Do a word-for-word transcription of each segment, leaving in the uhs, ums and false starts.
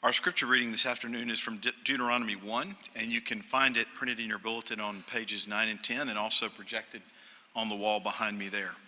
Our scripture reading this afternoon is from De- Deuteronomy one, and you can find it printed in your bulletin on pages nine and ten, and also projected on the wall behind me there.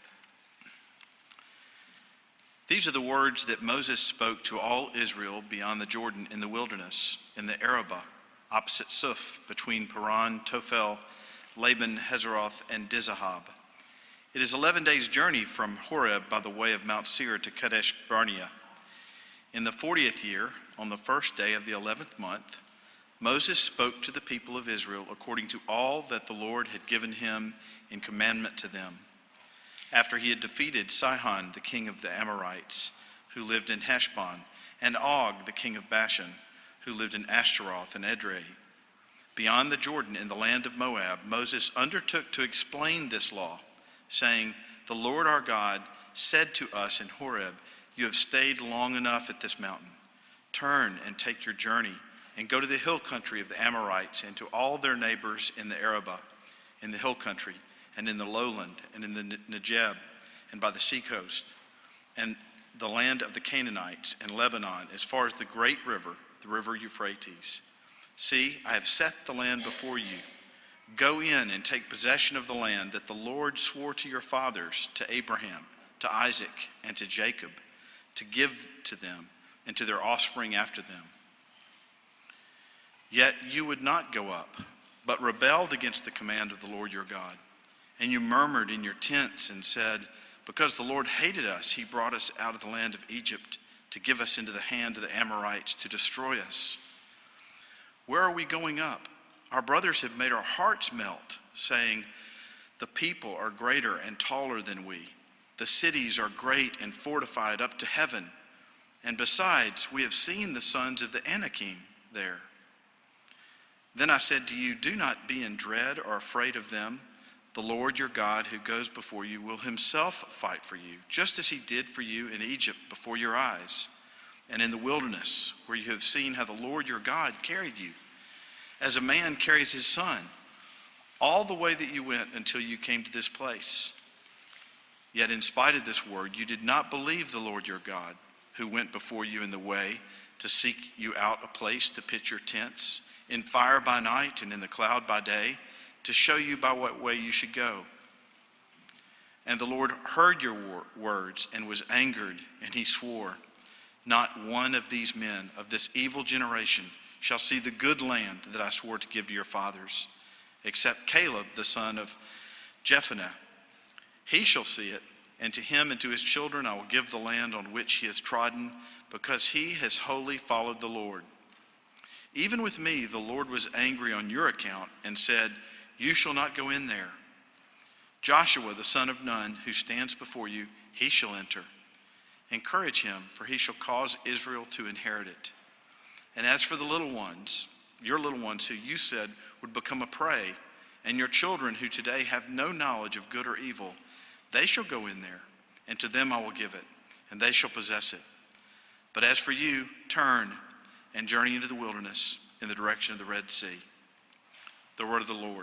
These are the words that Moses spoke to all Israel beyond the Jordan in the wilderness, in the Arabah, opposite Suf, between Paran, Tophel, Laban, Hazeroth, and Dizahab. It is eleven days' journey from Horeb by the way of Mount Seir to Kadesh Barnea. In the fortieth year, on the first day of the eleventh month, Moses spoke to the people of Israel according to all that the Lord had given him in commandment to them. After he had defeated Sihon, the king of the Amorites, who lived in Heshbon, and Og, the king of Bashan, who lived in Ashtaroth and Edrei. Beyond the Jordan in the land of Moab, Moses undertook to explain this law, saying, "The Lord our God said to us in Horeb, 'You have stayed long enough at this mountain. Turn and take your journey, and go to the hill country of the Amorites, and to all their neighbors in the Arabah, in the hill country, and in the lowland, and in the Negeb, and by the seacoast, and the land of the Canaanites, and Lebanon, as far as the great river, the river Euphrates. See, I have set the land before you. Go in and take possession of the land that the Lord swore to your fathers, to Abraham, to Isaac, and to Jacob, to give to them and to their offspring after them. Yet you would not go up, but rebelled against the command of the Lord your God. And you murmured in your tents and said, because the Lord hated us, he brought us out of the land of Egypt to give us into the hand of the Amorites to destroy us. Where are we going up? Our brothers have made our hearts melt, saying, the people are greater and taller than we. The cities are great and fortified up to heaven. And besides, we have seen the sons of the Anakim there. Then I said to you, do not be in dread or afraid of them. The Lord your God who goes before you will himself fight for you, just as he did for you in Egypt before your eyes, and in the wilderness, where you have seen how the Lord your God carried you, as a man carries his son, all the way that you went until you came to this place. Yet in spite of this word, you did not believe the Lord your God, who went before you in the way to seek you out a place to pitch your tents, in fire by night and in the cloud by day, to show you by what way you should go. And the Lord heard your wor- words and was angered, and he swore, not one of these men of this evil generation shall see the good land that I swore to give to your fathers, except Caleb the son of Jephunneh. He shall see it, and to him and to his children I will give the land on which he has trodden, because he has wholly followed the Lord. Even with me the Lord was angry on your account, and said, you shall not go in there. Joshua the son of Nun, who stands before you, he shall enter. Encourage him, for he shall cause Israel to inherit it. And as for the little ones, your little ones who you said would become a prey, and your children who today have no knowledge of good or evil, they shall go in there, and to them I will give it, and they shall possess it. But as for you, turn and journey into the wilderness in the direction of the Red Sea. The word of the Lord.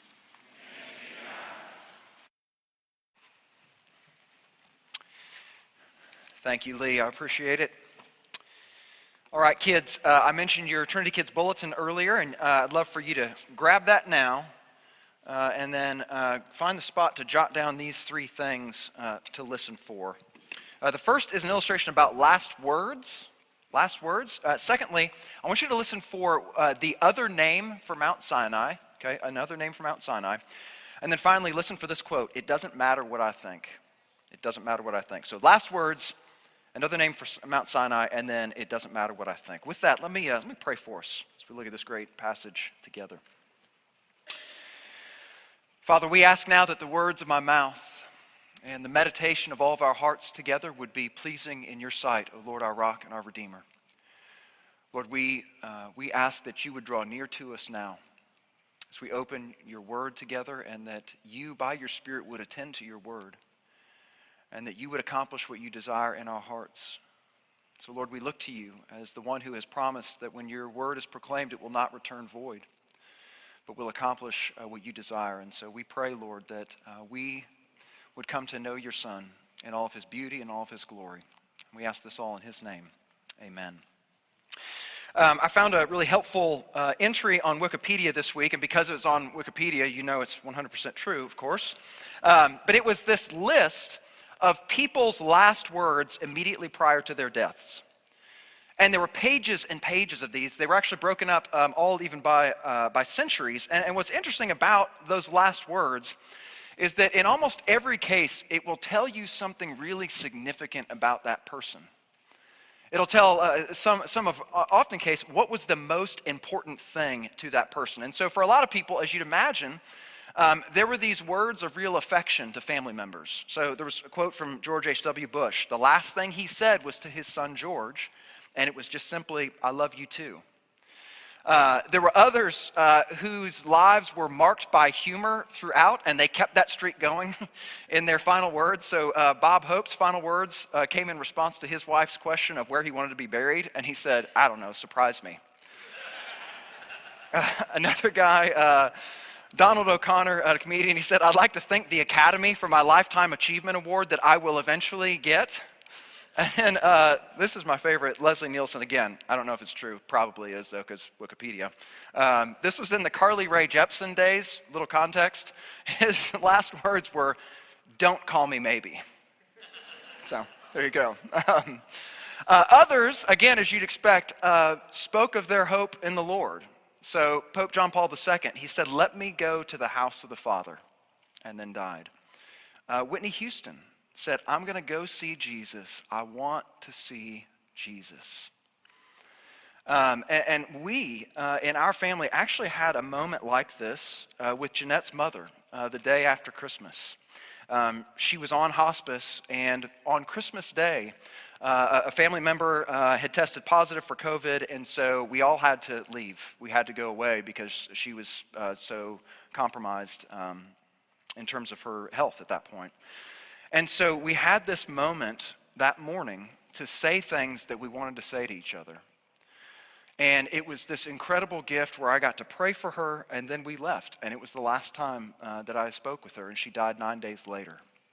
Thank you, Lee. I appreciate it. All right, kids, uh, I mentioned your Trinity Kids Bulletin earlier, and uh, I'd love for you to grab that now uh, and then uh, find the spot to jot down these three things uh, to listen for. Uh, the first is an illustration about last words. Last words. Uh, secondly, I want you to listen for uh, the other name for Mount Sinai, okay, another name for Mount Sinai. And then finally, listen for this quote, it doesn't matter what I think. It doesn't matter what I think. So last words, another name for Mount Sinai, and then it doesn't matter what I think. With that, let me, uh, let me pray for us as we look at this great passage together. Father, we ask now that the words of my mouth and the meditation of all of our hearts together would be pleasing in your sight, O Lord, our rock and our Redeemer. Lord, we, uh, we ask that you would draw near to us now as we open your word together, and that you, by your Spirit, would attend to your word, and that you would accomplish what you desire in our hearts. So, Lord, we look to you as the one who has promised that when your word is proclaimed, it will not return void, but will accomplish uh, what you desire. And so we pray, Lord, that uh, we would come to know your Son in all of his beauty and all of his glory. We ask this all in his name. Amen. Um, I found a really helpful uh, entry on Wikipedia this week, and because it was on Wikipedia, you know it's one hundred percent true, of course. Um, but it was this list of people's last words immediately prior to their deaths. And there were pages and pages of these. They were actually broken up um, all even by, uh, by centuries. And, and what's interesting about those last words is that in almost every case, it will tell you something really significant about that person. It'll tell uh, some, some of, uh, often case, what was the most important thing to that person. And so for a lot of people, as you'd imagine, um, there were these words of real affection to family members. So there was a quote from George H W Bush. The last thing he said was to his son George, and it was just simply, "I love you too." Uh, there were others uh, whose lives were marked by humor throughout, and they kept that streak going in their final words. So uh, Bob Hope's final words uh, came in response to his wife's question of where he wanted to be buried, and he said, "I don't know, surprise me." uh, another guy, uh, Donald O'Connor, a comedian, he said, "I'd like to thank the Academy for my Lifetime Achievement Award that I will eventually get." And then uh, this is my favorite, Leslie Nielsen again. I don't know if it's true. Probably is, though, because Wikipedia. Um, this was in the Carly Rae Jepsen days. Little context. His last words were, "Don't call me maybe." So there you go. Um, uh, others, again, as you'd expect, uh, spoke of their hope in the Lord. So Pope John Paul the Second, he said, "Let me go to the house of the Father," and then died. Uh, Whitney Houston said, "I'm going to go see Jesus. I want to see Jesus." Um, and, and we, uh, in our family, actually had a moment like this uh, with Jeanette's mother uh, the day after Christmas. Um, she was on hospice, and on Christmas Day, uh, a family member uh, had tested positive for COVID, and so we all had to leave. We had to go away because she was uh, so compromised um, in terms of her health at that point. And so we had this moment that morning to say things that we wanted to say to each other. And it was this incredible gift where I got to pray for her, and then we left. And it was the last time uh, that I spoke with her, and she died nine days later.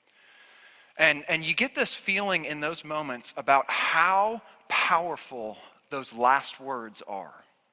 And, and you get this feeling in those moments about how powerful those last words are.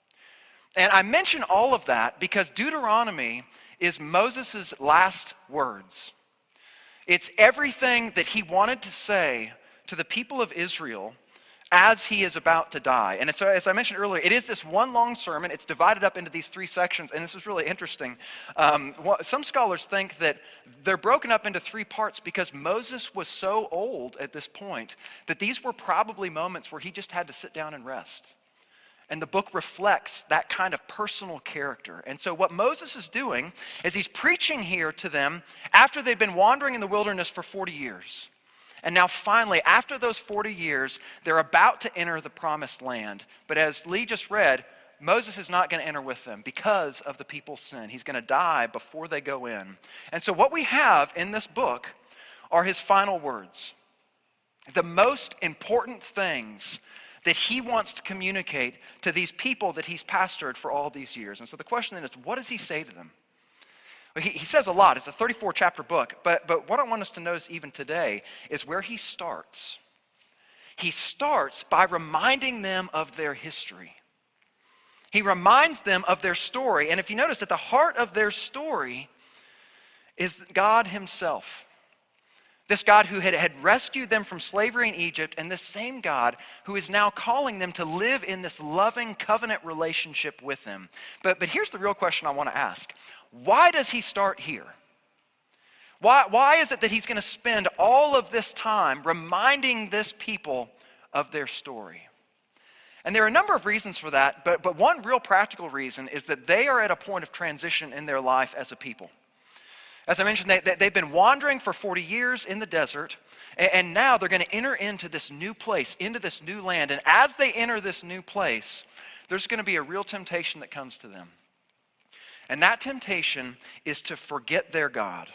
And I mention all of that because Deuteronomy is Moses' last words. It's everything that he wanted to say to the people of Israel as he is about to die. And so, as I mentioned earlier, it is this one long sermon. It's divided up into these three sections, and this is really interesting. Um, some scholars think that they're broken up into three parts because Moses was so old at this point that these were probably moments where he just had to sit down and rest. And the book reflects that kind of personal character. And so what Moses is doing is he's preaching here to them after they've been wandering in the wilderness for forty years. And now finally, after those forty years, they're about to enter the promised land. But as Lee just read, Moses is not going to enter with them because of the people's sin. He's going to die before they go in. And so what we have in this book are his final words. The most important things that he wants to communicate to these people that he's pastored for all these years. And so the question then is, what does he say to them? Well, he, he says a lot. It's a thirty-four chapter book. But, but what I want us to notice even today is where he starts. He starts by reminding them of their history. He reminds them of their story. And if you notice, at the heart of their story is God himself. This God who had, had rescued them from slavery in Egypt, and this same God who is now calling them to live in this loving covenant relationship with him. But, but here's the real question I want to ask. Why does he start here? Why, why is it that he's going to spend all of this time reminding this people of their story? And there are a number of reasons for that, but, but one real practical reason is that they are at a point of transition in their life as a people. As I mentioned, they, they, they've been wandering for forty years in the desert, and, and now they're going to enter into this new place, into this new land. And as they enter this new place, there's going to be a real temptation that comes to them. And that temptation is to forget their God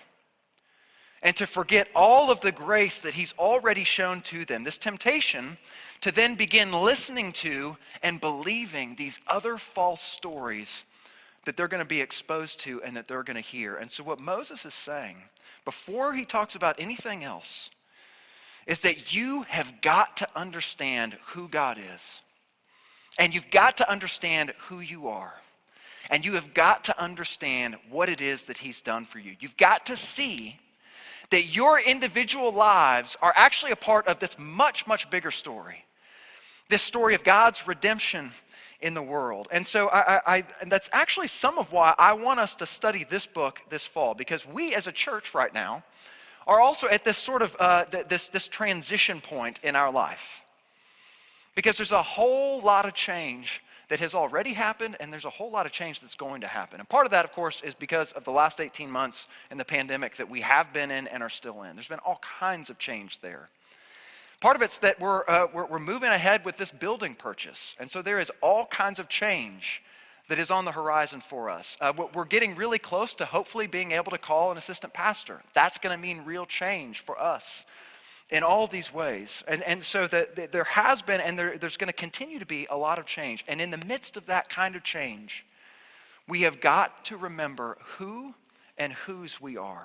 and to forget all of the grace that he's already shown to them. This temptation to then begin listening to and believing these other false stories that they're going to be exposed to and that they're going to hear. And so what Moses is saying, before he talks about anything else, is that you have got to understand who God is. And you've got to understand who you are. And you have got to understand what it is that he's done for you. You've got to see that your individual lives are actually a part of this much, much bigger story. This story of God's redemption in the world. And so I, I, I, and that's actually some of why I want us to study this book this fall, because we as a church right now are also at this sort of, uh, th- this, this transition point in our life. Because there's a whole lot of change that has already happened, and there's a whole lot of change that's going to happen. And part of that, of course, is because of the last eighteen months and the pandemic that we have been in and are still in. There's been all kinds of change there. Part of it's that we're, uh, we're, we're moving ahead with this building purchase. And so there is all kinds of change that is on the horizon for us. Uh, we're getting really close to hopefully being able to call an assistant pastor. That's going to mean real change for us in all these ways. And, and so the, the, there has been, and there, there's going to continue to be a lot of change. And in the midst of that kind of change, we have got to remember who and whose we are.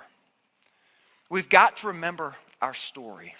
We've got to remember our story.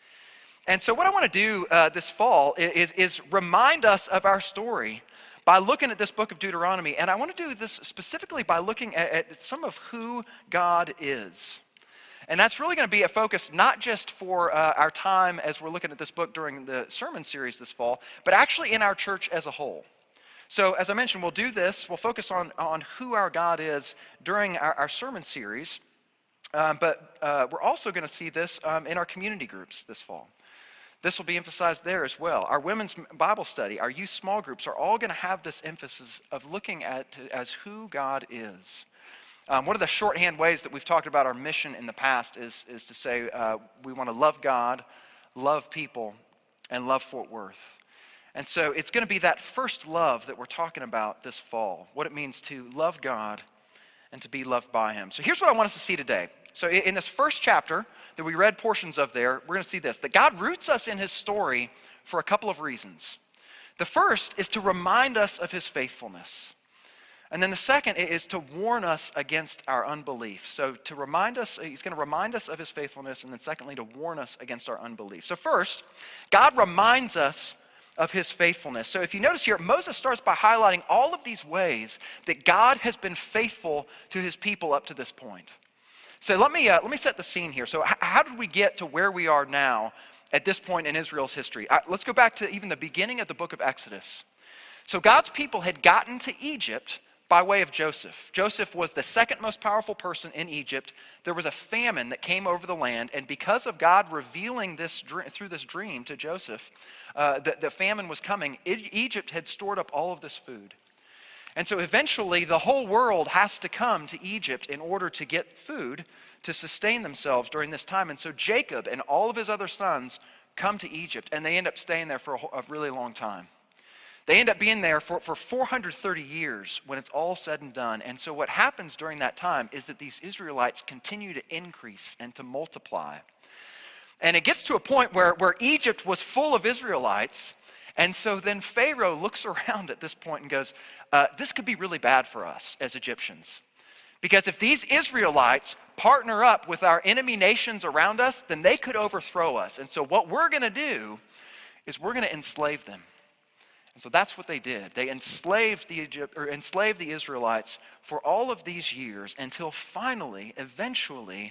And so what I want to do uh, this fall is, is remind us of our story by looking at this book of Deuteronomy. And I want to do this specifically by looking at, at some of who God is. And that's really going to be a focus not just for uh, our time as we're looking at this book during the sermon series this fall, but actually in our church as a whole. So as I mentioned, we'll do this. We'll focus on, on who our God is during our, our sermon series. Um, but uh, we're also going to see this um, in our community groups this fall. This will be emphasized there as well. Our women's Bible study, our youth small groups are all going to have this emphasis of looking at as who God is. Um, one of the shorthand ways that we've talked about our mission in the past is, is to say uh, we want to love God, love people, and love Fort Worth. And so it's going to be that first love that we're talking about this fall, what it means to love God and to be loved by him. So here's what I want us to see today. So in this first chapter that we read portions of there, we're going to see this, that God roots us in his story for a couple of reasons. The first is to remind us of his faithfulness. And then the second is to warn us against our unbelief. So to remind us, he's going to remind us of his faithfulness, and then secondly, to warn us against our unbelief. So first, God reminds us of his faithfulness. So if you notice here, Moses starts by highlighting all of these ways that God has been faithful to his people up to this point. So let me, uh, let me set the scene here. So h- how did we get to where we are now at this point in Israel's history? Uh, let's go back to even the beginning of the book of Exodus. So God's people had gotten to Egypt by way of Joseph. Joseph was the second most powerful person in Egypt. There was a famine that came over the land, and because of God revealing this dr- through this dream to Joseph, uh, that the famine was coming, e- Egypt had stored up all of this food. And so eventually the whole world has to come to Egypt in order to get food to sustain themselves during this time. And so Jacob and all of his other sons come to Egypt, and they end up staying there for a, a really long time. They end up being there for, for four hundred thirty years when it's all said and done. And so what happens during that time is that these Israelites continue to increase and to multiply. And it gets to a point where, where Egypt was full of Israelites. And so then Pharaoh looks around at this point and goes, uh, this could be really bad for us as Egyptians. Because if these Israelites partner up with our enemy nations around us, then they could overthrow us. And so what we're going to do is we're going to enslave them. And so that's what they did. They enslaved the Egypt, or enslaved the Israelites for all of these years until finally, eventually,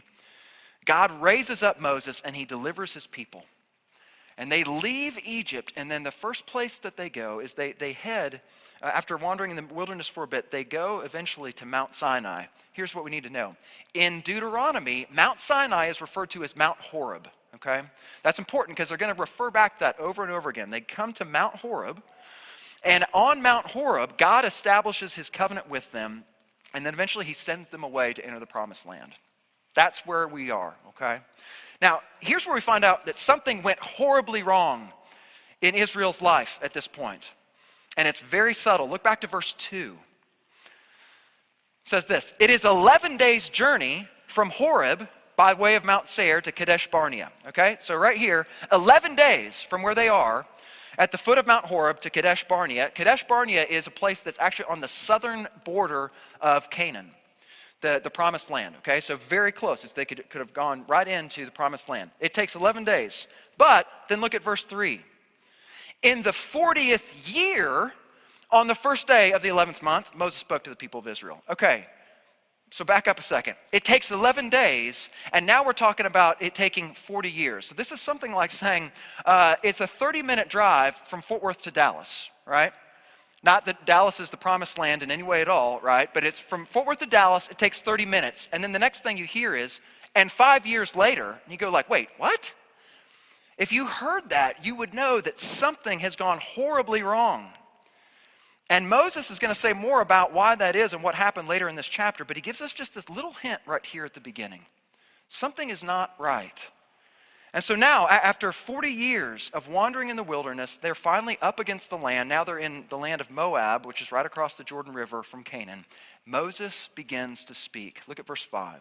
God raises up Moses and he delivers his people. And they leave Egypt, and then the first place that they go is they, they head, uh, after wandering in the wilderness for a bit, they go eventually to Mount Sinai. Here's what we need to know. In Deuteronomy, Mount Sinai is referred to as Mount Horeb, okay? That's important because they're going to refer back to that over and over again. They come to Mount Horeb, and on Mount Horeb, God establishes his covenant with them, and then eventually he sends them away to enter the promised land. That's where we are, okay? Now, here's where we find out that something went horribly wrong in Israel's life at this point. And it's very subtle. Look back to verse two. It says this, it is eleven days' journey from Horeb by way of Mount Seir to Kadesh Barnea. Okay, so right here, eleven days from where they are at the foot of Mount Horeb to Kadesh Barnea. Kadesh Barnea is a place that's actually on the southern border of Canaan. The, the promised land, okay? So very close. As they could, could have gone right into the promised land. It takes eleven days. But then look at verse three. In the fortieth year, on the first day of the eleventh month, Moses spoke to the people of Israel. Okay, so back up a second. It takes eleven days, and now we're talking about it taking forty years. So this is something like saying uh, it's a thirty-minute drive from Fort Worth to Dallas, right? Not that Dallas is the promised land in any way at all, right? But it's from Fort Worth to Dallas, it takes thirty minutes. And then the next thing you hear is, and five years later, and you go like, wait, what? If you heard that, you would know that something has gone horribly wrong. And Moses is going to say more about why that is and what happened later in this chapter, but he gives us just this little hint right here at the beginning. Something is not right. And so now, after forty years of wandering in the wilderness, they're finally up against the land. Now they're in the land of Moab, which is right across the Jordan River from Canaan. Moses begins to speak. Look at verse five.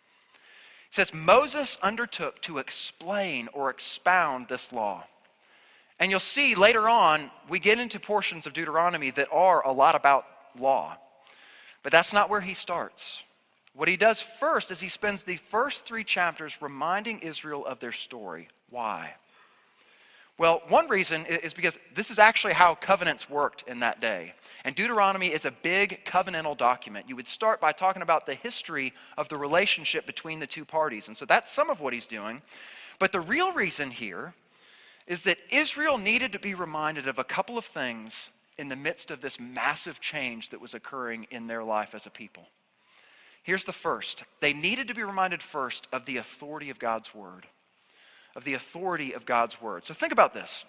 It says, Moses undertook to explain or expound this law. And you'll see later on, we get into portions of Deuteronomy that are a lot about law. But that's not where he starts. What he does first is he spends the first three chapters reminding Israel of their story. Why? Well, one reason is because this is actually how covenants worked in that day. And Deuteronomy is a big covenantal document. You would start by talking about the history of the relationship between the two parties. And so that's some of what he's doing. But the real reason here is that Israel needed to be reminded of a couple of things in the midst of this massive change that was occurring in their life as a people. Here's the first. They needed to be reminded first of the authority of God's word. Of the authority of God's word. So think about this.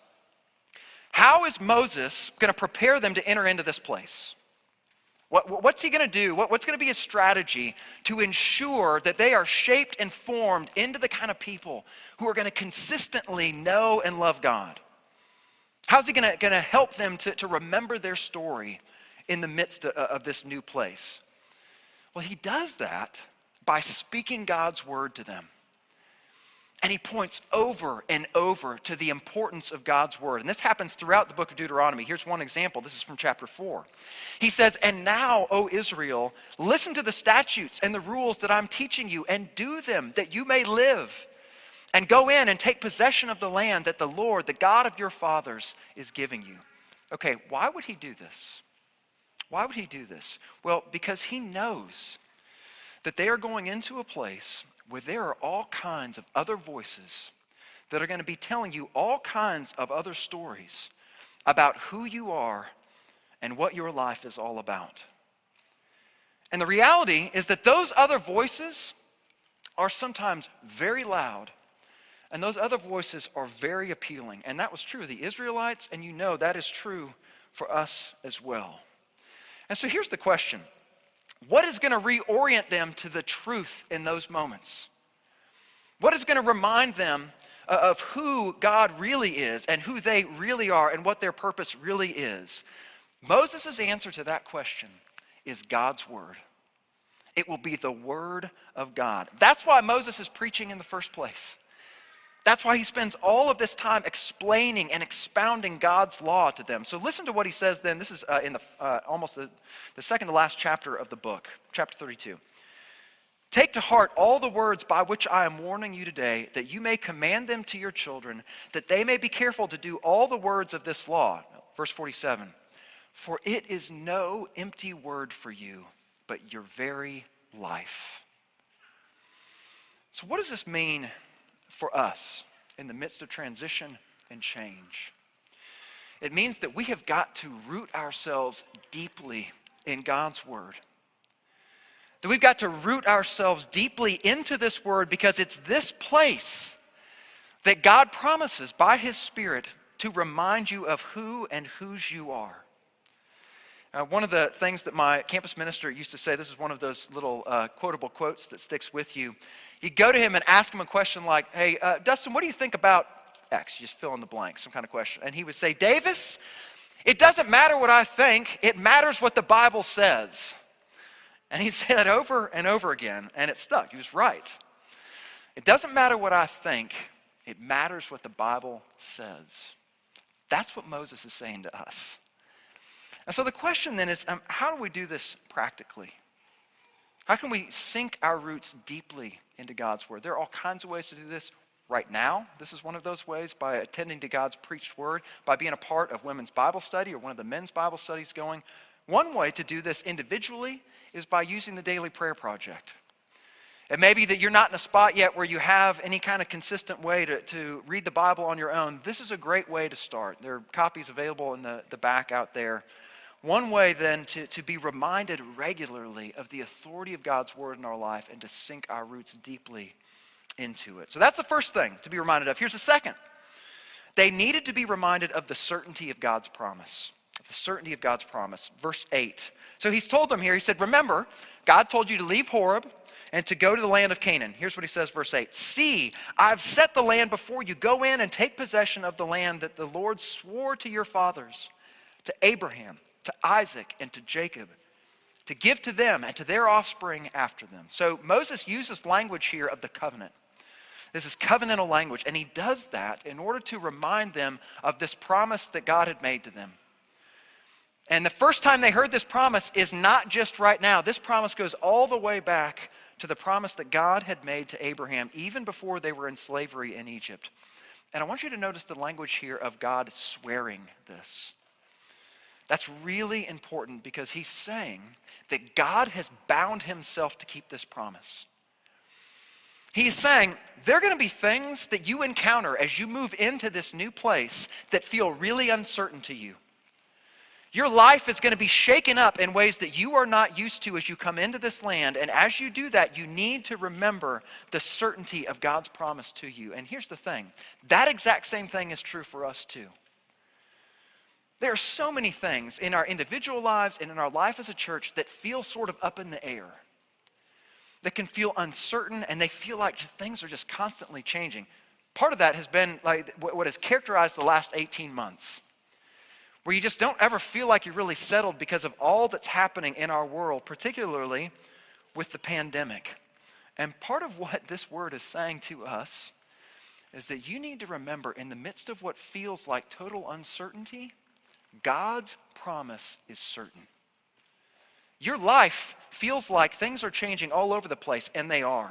How is Moses going to prepare them to enter into this place? What, what's he going to do? What, what's going to be his strategy to ensure that they are shaped and formed into the kind of people who are going to consistently know and love God? How's he going to, going to help them to, to remember their story in the midst of, of this new place? Well, he does that by speaking God's word to them. And he points over and over to the importance of God's word. And this happens throughout the book of Deuteronomy. Here's one example. This is from chapter four. He says, and now, O Israel, listen to the statutes and the rules that I'm teaching you and do them that you may live. And go in and take possession of the land that the Lord, the God of your fathers, is giving you. Okay, why would he do this? Why would he do this? Well, because he knows that they are going into a place where there are all kinds of other voices that are going to be telling you all kinds of other stories about who you are and what your life is all about. And the reality is that those other voices are sometimes very loud, and those other voices are very appealing. And that was true of the Israelites, and you know that is true for us as well. And so here's the question. What is going to reorient them to the truth in those moments? What is going to remind them of who God really is and who they really are and what their purpose really is? Moses' answer to that question is God's word. It will be the word of God. That's why Moses is preaching in the first place. That's why he spends all of this time explaining and expounding God's law to them. So listen to what he says then. This is uh, in the uh, almost the, the second to last chapter of the book, chapter thirty-two. Take to heart all the words by which I am warning you today, that you may command them to your children, that they may be careful to do all the words of this law. Verse forty-seven. For it is no empty word for you, but your very life. So what does this mean for us in the midst of transition and change? It means that we have got to root ourselves deeply in God's word. That we've got to root ourselves deeply into this word because it's this place that God promises by his Spirit to remind you of who and whose you are. Uh, one of the things that my campus minister used to say, this is one of those little uh, quotable quotes that sticks with you. You'd go to him and ask him a question like, hey, uh, Dustin, what do you think about X? You just fill in the blank, some kind of question. And he would say, Davis, it doesn't matter what I think. It matters what the Bible says. And he'd say that over and over again, and it stuck. He was right. It doesn't matter what I think. It matters what the Bible says. That's what Moses is saying to us. And so the question then is, um, how do we do this practically? How can we sink our roots deeply into God's word? There are all kinds of ways to do this. right now. This is one of those ways, by attending to God's preached word, by being a part of women's Bible study or one of the men's Bible studies going. One way to do this individually is by using the Daily Prayer Project. It may be that you're not in a spot yet where you have any kind of consistent way to, to read the Bible on your own. This is a great way to start. There are copies available in the, the back out there. One way then to, to be reminded regularly of the authority of God's word in our life and to sink our roots deeply into it. So that's the first thing to be reminded of. Here's the second. They needed to be reminded of the certainty of God's promise. Of the certainty of God's promise. Verse eight. So he's told them here, he said, remember, God told you to leave Horeb and to go to the land of Canaan. Here's what he says, verse eight. See, I've set the land before you. Go in and take possession of the land that the Lord swore to your fathers, to Abraham, to Isaac, and to Jacob, to give to them and to their offspring after them. So Moses uses language here of the covenant. This is covenantal language, and he does that in order to remind them of this promise that God had made to them. And the first time they heard this promise is not just right now. This promise goes all the way back to the promise that God had made to Abraham even before they were in slavery in Egypt. And I want you to notice the language here of God swearing this. That's really important because he's saying that God has bound himself to keep this promise. He's saying there are going to be things that you encounter as you move into this new place that feel really uncertain to you. Your life is going to be shaken up in ways that you are not used to as you come into this land. And as you do that, you need to remember the certainty of God's promise to you. And here's the thing. That exact same thing is true for us too. There are so many things in our individual lives and in our life as a church that feel sort of up in the air. That can feel uncertain and they feel like things are just constantly changing. Part of that has been like what has characterized the last eighteen months. Where you just don't ever feel like you're really settled because of all that's happening in our world, particularly with the pandemic. And part of what this word is saying to us is that you need to remember in the midst of what feels like total uncertainty, God's promise is certain. Your life feels like things are changing all over the place, and they are.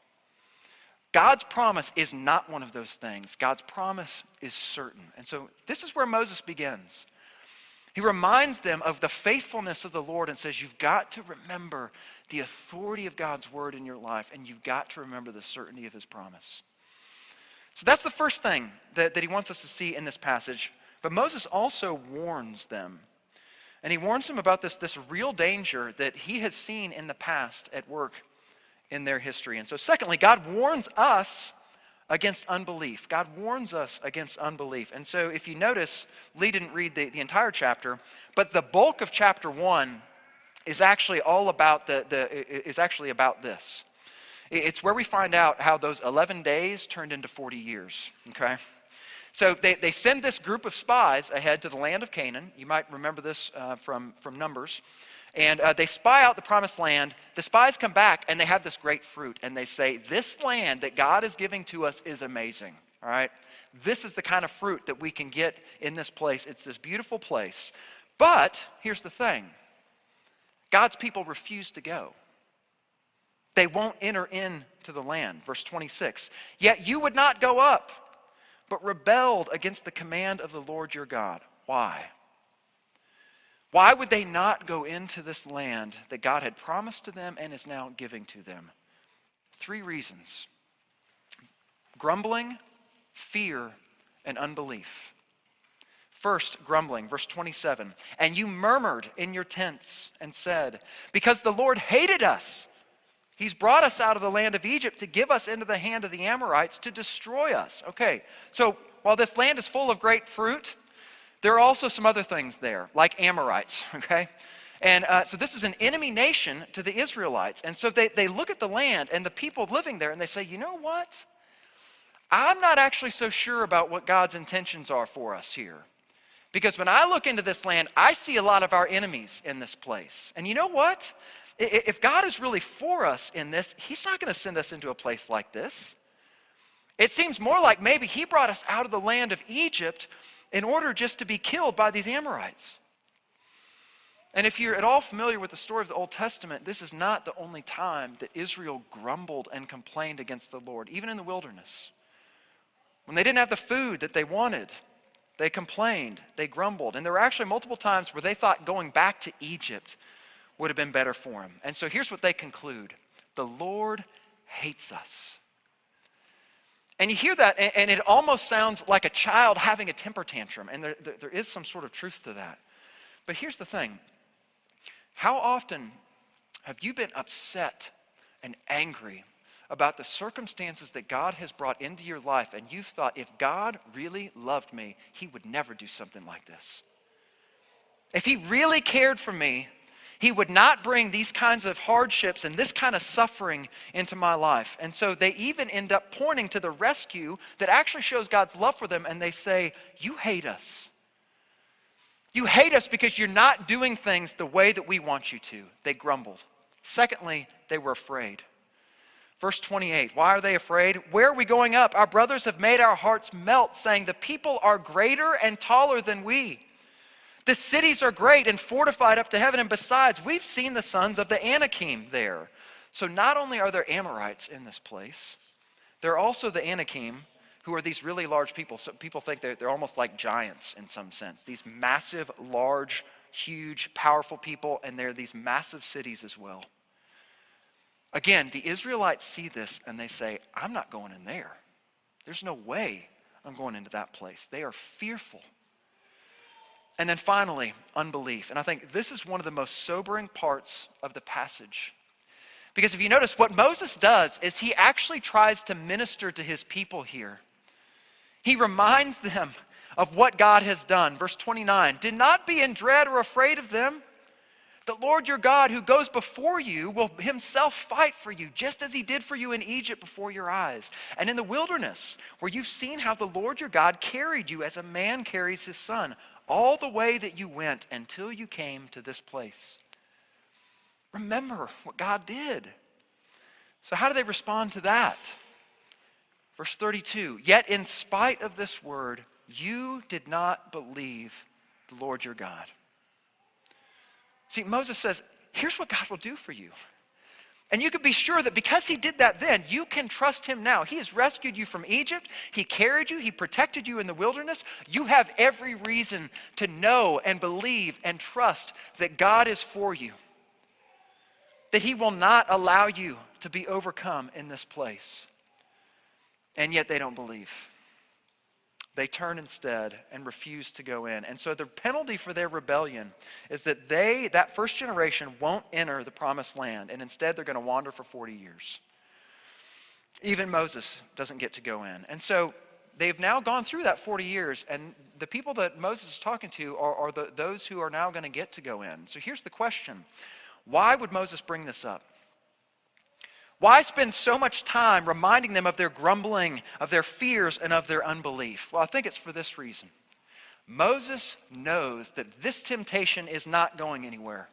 God's promise is not one of those things. God's promise is certain. And so this is where Moses begins. He reminds them of the faithfulness of the Lord and says, you've got to remember the authority of God's word in your life, and you've got to remember the certainty of his promise. So that's the first thing that, that he wants us to see in this passage. But Moses also warns them. And he warns them about this, this real danger that he has seen in the past at work in their history. And so secondly, God warns us against unbelief. God warns us against unbelief. And so if you notice, Lee didn't read the, the entire chapter, but the bulk of chapter one is actually all about the, the is actually about this. It's where we find out how those eleven days turned into forty years, okay? So they, they send this group of spies ahead to the land of Canaan. You might remember this uh, from, from Numbers. And uh, they spy out the promised land. The spies come back and they have this great fruit. And they say, this land that God is giving to us is amazing. All right? This is the kind of fruit that we can get in this place. It's this beautiful place. But here's the thing. God's people refuse to go. They won't enter into the land. Verse twenty-six. Yet you would not go up, but rebelled against the command of the Lord your God. Why? Why would they not go into this land that God had promised to them and is now giving to them? Three reasons. Grumbling, fear, and unbelief. First, grumbling, verse twenty-seven. And you murmured in your tents and said, because the Lord hated us, he's brought us out of the land of Egypt to give us into the hand of the Amorites to destroy us. Okay, so while this land is full of great fruit, there are also some other things there, like Amorites, okay? And uh, so this is an enemy nation to the Israelites. And so they, they look at the land and the people living there and they say, you know what? I'm not actually so sure about what God's intentions are for us here. Because when I look into this land, I see a lot of our enemies in this place. And you know what? If God is really for us in this, he's not going to send us into a place like this. It seems more like maybe he brought us out of the land of Egypt in order just to be killed by these Amorites. And if you're at all familiar with the story of the Old Testament, this is not the only time that Israel grumbled and complained against the Lord, even in the wilderness. When they didn't have the food that they wanted, they complained, they grumbled. And there were actually multiple times where they thought going back to Egypt would have been better for them. And so here's what they conclude. The Lord hates us. And you hear that, and it almost sounds like a child having a temper tantrum. And there, there, there is some sort of truth to that. But here's the thing. How often have you been upset and angry about the circumstances that God has brought into your life, and you've thought, if God really loved me, he would never do something like this? If he really cared for me, he would not bring these kinds of hardships and this kind of suffering into my life. And so they even end up pointing to the rescue that actually shows God's love for them, and they say, you hate us. You hate us because you're not doing things the way that we want you to. They grumbled. Secondly, they were afraid. Verse twenty-eight, why are they afraid? Where are we going up? Our brothers have made our hearts melt, saying the people are greater and taller than we. The cities are great and fortified up to heaven, and besides, we've seen the sons of the Anakim there. So not only are there Amorites in this place, there are also the Anakim, who are these really large people. So people think they're, they're almost like giants in some sense. These massive, large, huge, powerful people, and they're these massive cities as well. Again, the Israelites see this and they say, I'm not going in there. There's no way I'm going into that place. They are fearful. And then finally, unbelief. And I think this is one of the most sobering parts of the passage. Because if you notice, what Moses does is he actually tries to minister to his people here. He reminds them of what God has done. Verse twenty-nine, do not be in dread or afraid of them. The Lord your God who goes before you will himself fight for you, just as he did for you in Egypt before your eyes. And in the wilderness, where you've seen how the Lord your God carried you as a man carries his son, all the way that you went until you came to this place. Remember what God did. So how do they respond to that? Verse thirty-two, yet in spite of this word, you did not believe the Lord your God. See, Moses says, here's what God will do for you. And you can be sure that because he did that then, you can trust him now. He has rescued you from Egypt. He carried you. He protected you in the wilderness. You have every reason to know and believe and trust that God is for you. That he will not allow you to be overcome in this place. And yet they don't believe. They turn instead and refuse to go in. And so the penalty for their rebellion is that they, that first generation, won't enter the promised land. And instead they're going to wander for forty years. Even Moses doesn't get to go in. And so they've now gone through that forty years. And the people that Moses is talking to are, are the, those who are now going to get to go in. So here's the question. Why would Moses bring this up? Why spend so much time reminding them of their grumbling, of their fears, and of their unbelief? Well, I think it's for this reason. Moses knows that this temptation is not going anywhere.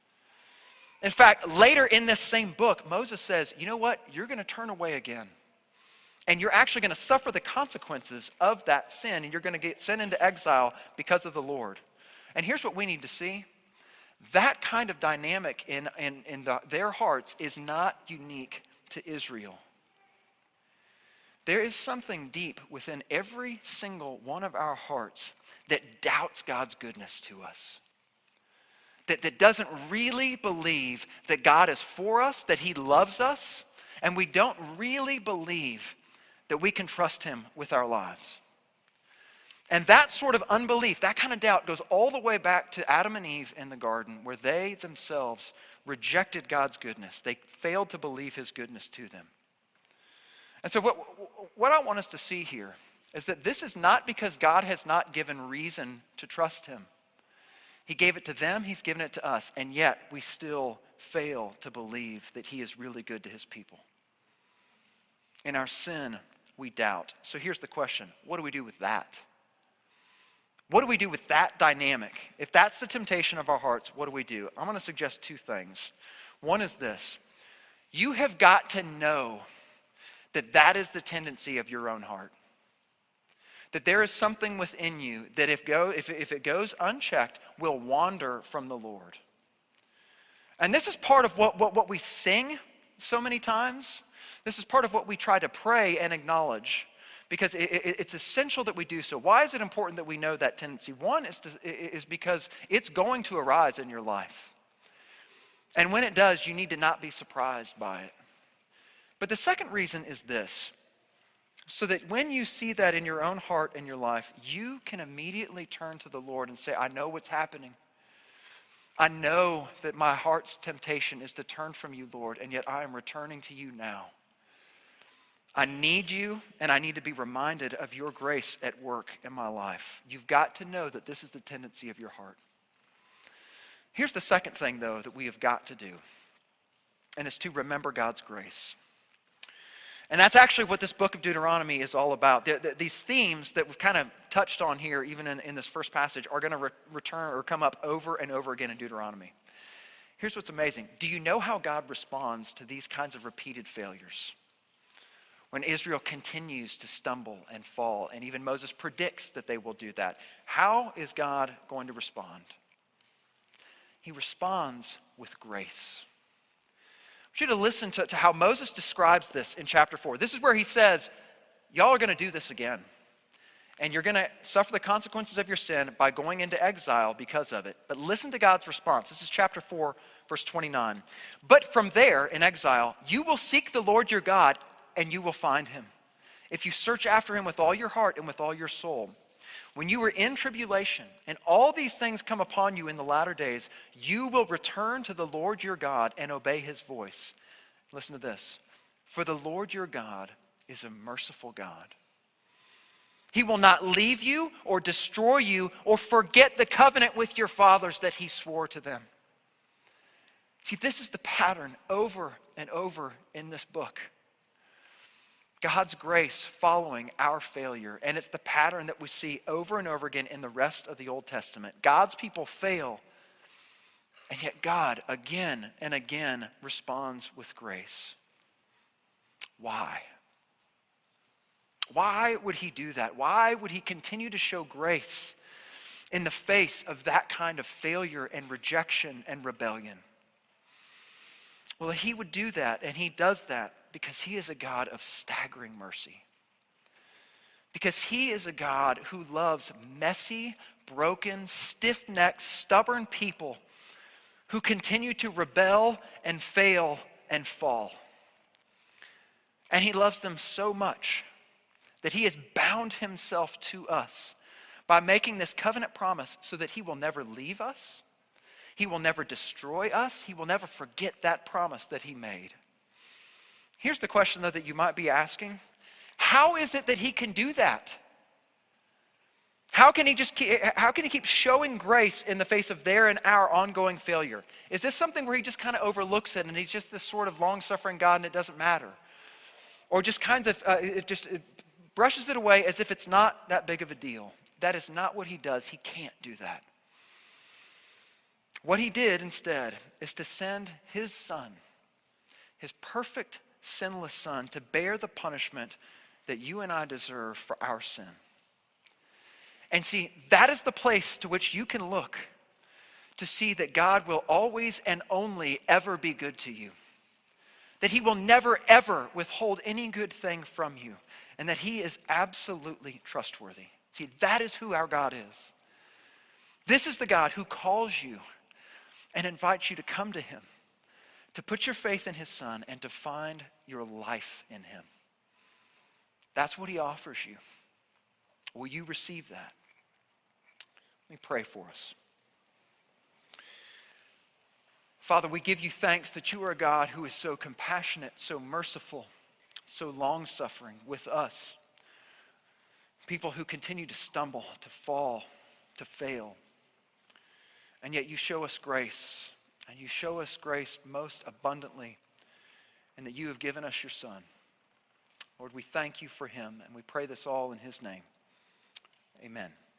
In fact, later in this same book, Moses says, you know what? You're going to turn away again. And you're actually going to suffer the consequences of that sin, and you're going to get sent into exile because of the Lord. And here's what we need to see. That kind of dynamic in, in, in the, their hearts is not unique to Israel. There is something deep within every single one of our hearts that doubts God's goodness to us. That, that doesn't really believe that God is for us, that he loves us, and we don't really believe that we can trust him with our lives. And that sort of unbelief, that kind of doubt goes all the way back to Adam and Eve in the garden, where they themselves rejected God's goodness. They failed to believe his goodness to them. And so what, what I want us to see here is that this is not because God has not given reason to trust him. He gave it to them, he's given it to us, and yet we still fail to believe that he is really good to his people. In our sin, we doubt. So here's the question. What do we do with that? What do we do with that dynamic? If that's the temptation of our hearts, what do we do? I'm going to suggest two things. One is this. You have got to know that that is the tendency of your own heart. That there is something within you that if, go, if, if it goes unchecked, will wander from the Lord. And this is part of what, what, what we sing so many times. This is part of what we try to pray and acknowledge. because it, it, it's essential that we do so. Why is it important that we know that tendency? One is, to, is because it's going to arise in your life. And when it does, you need to not be surprised by it. But the second reason is this, so that when you see that in your own heart and your life, you can immediately turn to the Lord and say, I know what's happening. I know that my heart's temptation is to turn from you, Lord, and yet I am returning to you now. I need you, and I need to be reminded of your grace at work in my life. You've got to know that this is the tendency of your heart. Here's the second thing, though, that we have got to do, and it's to remember God's grace. And that's actually what this book of Deuteronomy is all about. The, the, these themes that we've kind of touched on here, even in, in this first passage, are going to re- return or come up over and over again in Deuteronomy. Here's what's amazing. Do you know how God responds to these kinds of repeated failures? When Israel continues to stumble and fall, and even Moses predicts that they will do that, how is God going to respond? He responds with grace. I want you to listen to, to how Moses describes this in chapter four. This is where he says, y'all are going to do this again. And you're going to suffer the consequences of your sin by going into exile because of it. But listen to God's response. This is chapter four, verse twenty-nine. But from there, in exile, you will seek the Lord your God, and you will find him, if you search after him with all your heart and with all your soul. When you are in tribulation, and all these things come upon you in the latter days, you will return to the Lord your God and obey his voice. Listen to this. For the Lord your God is a merciful God. He will not leave you or destroy you or forget the covenant with your fathers that he swore to them. See, this is the pattern over and over in this book. God's grace following our failure. And it's the pattern that we see over and over again in the rest of the Old Testament. God's people fail, and yet God again and again responds with grace. Why? Why would he do that? Why would he continue to show grace in the face of that kind of failure and rejection and rebellion? Well, he would do that, and he does that because he is a God of staggering mercy. Because he is a God who loves messy, broken, stiff-necked, stubborn people who continue to rebel and fail and fall. And he loves them so much that he has bound himself to us by making this covenant promise so that he will never leave us. He will never destroy us. He will never forget that promise that he made. Here's the question, though, that you might be asking. How is it that he can do that? How can he just keep, how can he keep showing grace in the face of their and our ongoing failure? Is this something where he just kind of overlooks it and he's just this sort of long-suffering God and it doesn't matter? Or just kinds of, uh, it just it brushes it away as if it's not that big of a deal? That is not what he does. He can't do that. What he did instead is to send his son, his perfect, sinless son, to bear the punishment that you and I deserve for our sin. And see, that is the place to which you can look to see that God will always and only ever be good to you. That he will never ever withhold any good thing from you. And that he is absolutely trustworthy. See, that is who our God is. This is the God who calls you and invites you to come to him, to put your faith in his son, and to find your life in him. That's what he offers you. Will you receive that? Let me pray for us. Father, we give you thanks that you are a God who is so compassionate, so merciful, so long-suffering with us. People who continue to stumble, to fall, to fail. And yet you show us grace, and you show us grace most abundantly, and that you have given us your son. Lord, we thank you for him, and we pray this all in his name. Amen.